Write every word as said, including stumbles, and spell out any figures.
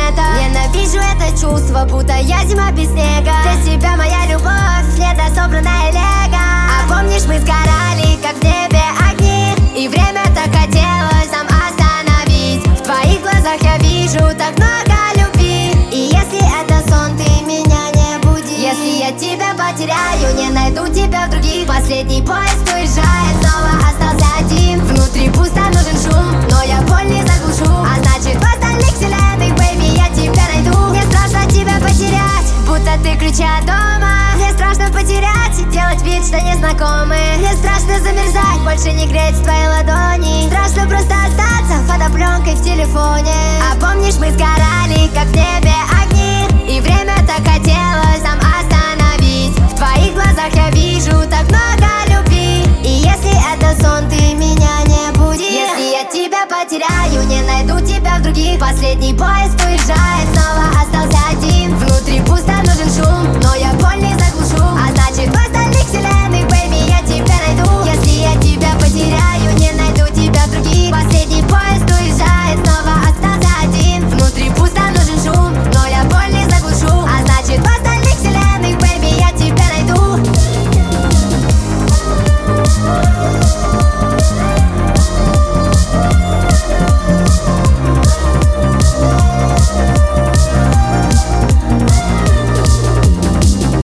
это. Ненавижу это чувство, будто я зима без снега. Для тебя моя любовь, лето собранное лего. А помнишь, мы сгорали, как в небе огни, и время так хотелось нам остановить. В твоих глазах я вижу так много любви, и если это сон, ты меня не буди. Если я тебя потеряю, не найду тебя в других. Последний поезд уезжает, снова остался один. Внутри пусто, нужен шум, но я боль не заглушу. А значит, в остальных вселенных, бэйби, я тебя найду. Мне страшно тебя потерять, будто ты ключи от дома. Мне страшно потерять и делать вид, что незнакомы. Мне страшно замерзать, больше не греть твои ладони. Страшно просто остаться фотопленкой в телефоне. А помнишь, мы сгорали, как в небе огни, и время так хотелось нам остановить. В твоих глазах я вижу так много любви, и если это сон, ты меня не буди. Если я тебя потеряю, не найду тебя в других. Последний поезд уезжает,